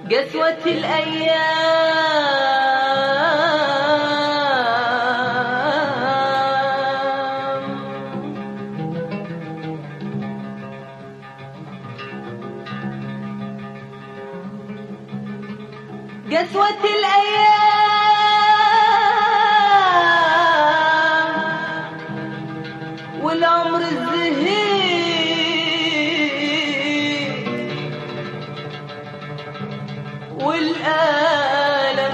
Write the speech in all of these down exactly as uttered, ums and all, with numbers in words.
قسوة الأيام، قسوة الأيام والعمر الزهيد والآلم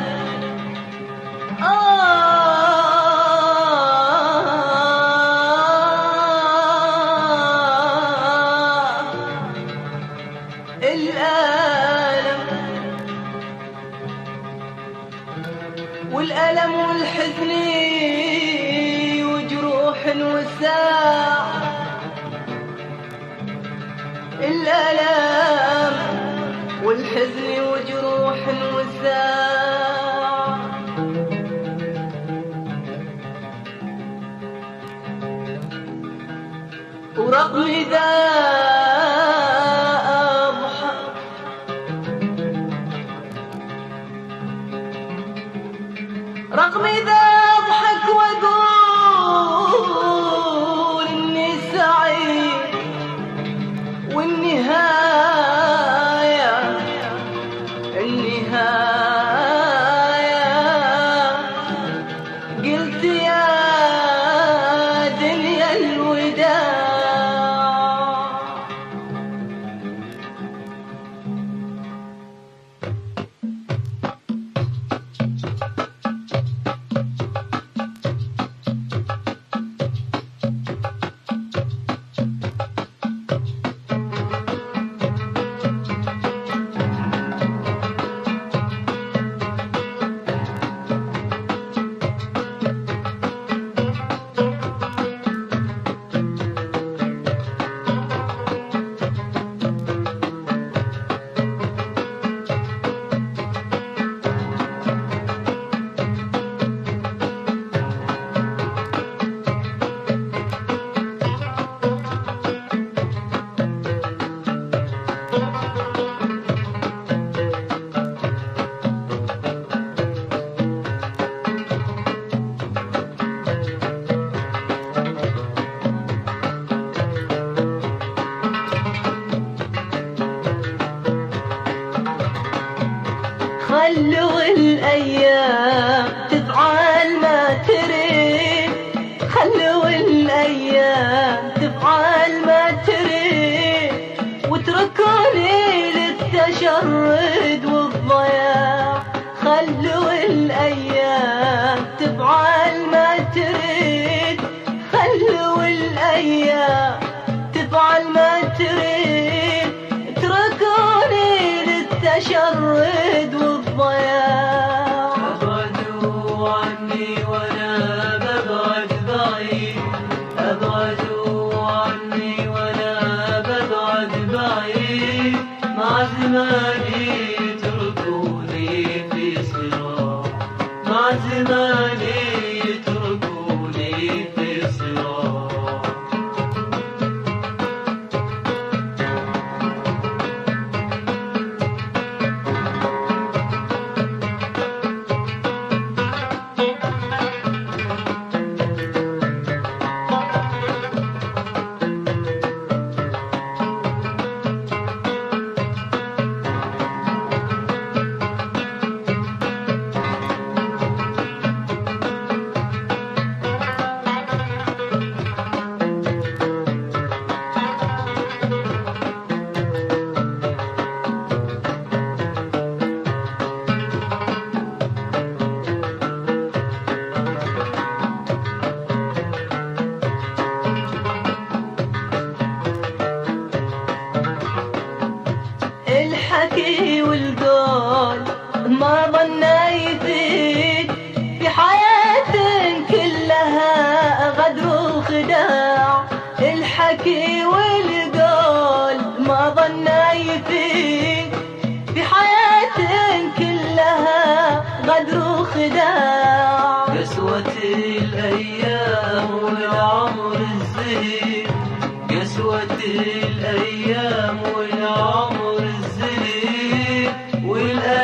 آه الآلم والألم والحزن وجروح وساع، الألم والحزن وجروح وساع، ورغم ذا أضحك رغم ذا أضحك وأقول إني سعيد، والنهاية النهاية قلت يا دنيا الوداع. خلوا الأيام تفعل ما تريد، خلوا الأيام تفعل ما تريد، واتركوني للتشرد والضياع. خلوا الأيام تفعل ما تريد، خلوا الأيام تفعل ما تريد، اتركوني للتشرد والضياع. أبعدوا عني وأنا ببعد بعيد، أبعدوا عني وأنا ببعد بعيد، مع زماني يتركوني في صراع، مع زماني يتركوني في صراع. الحكي والقول ما ظن يفيد، في حياة كلها غدر وخداع. الحكي والقول ما ظن يفيد، في حياة كلها غدر وخداع. قسوة الأيام والعمر الزهيد، قسوة الأيام والعمر الزهيد والأيام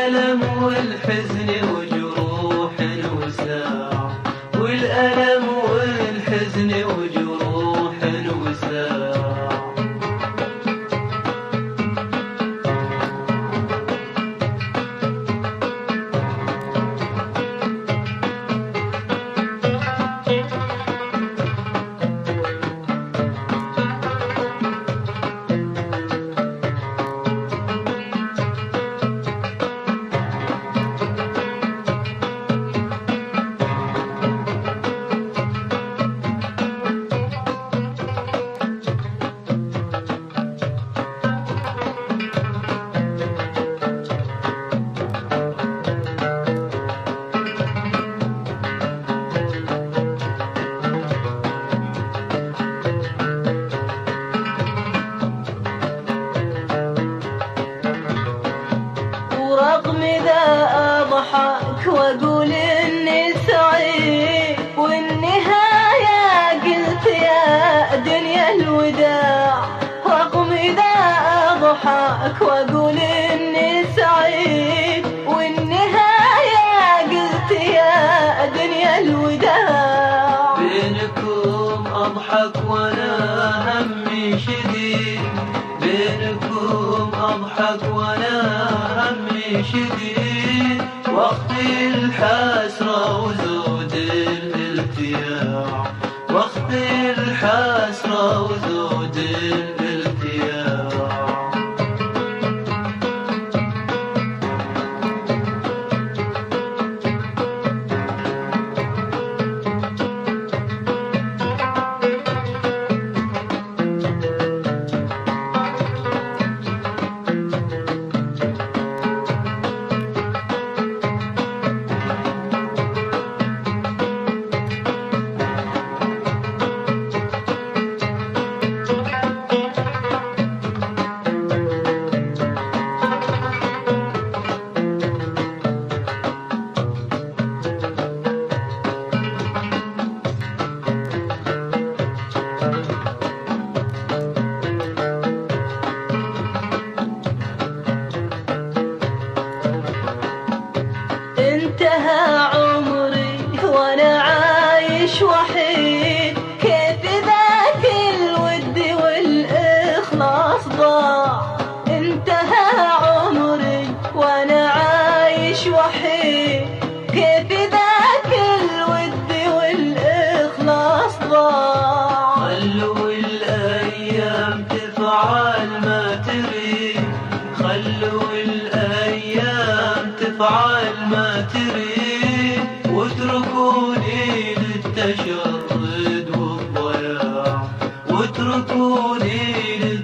معاك واقول اني سعيد، والنهاية قلت يا دنيا الوداع. بينكم اضحك وانا همي شديد، بينكم اضحك وانا همي شديد، وقت الحسرة وزود الالتياع، وقت الحسرة وزود الالتياع. انتهى عمري وانا عايش وحيد، كيف ذاك الود والاخلاص ضاع. انتهى عمري وانا عايش وحيد، كيف ذاك الود والاخلاص ضاع. خلوا الايام تفعل ما تريد، خلوا الايام تفعل ما تريد، واتركوني للتشرد والضياع، واتركوني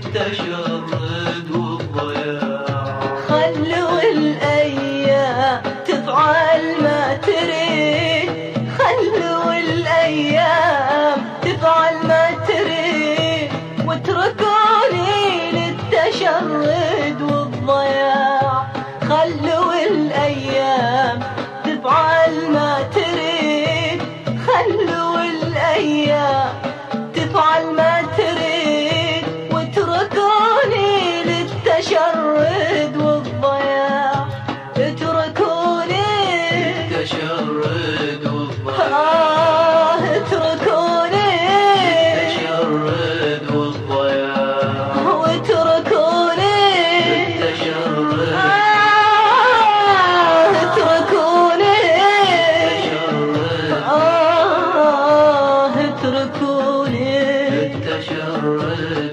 للتشرد والضياع. خلوا الايام تفعل ما تريد، خلوا الايام تفعل ما تريد، واتركوني للتشرد والضياع. خلوا الايام تفعل ما تريد، خلوا الايام تفعل ما تريد، واتركوني للتشرد والضياع. اتركوني للتشرد والضياع، آه اتركوني للتشرد والضياع، واتركوني للتشرد، آه اتركوني للتشرد، آه اتركوني للتشرد.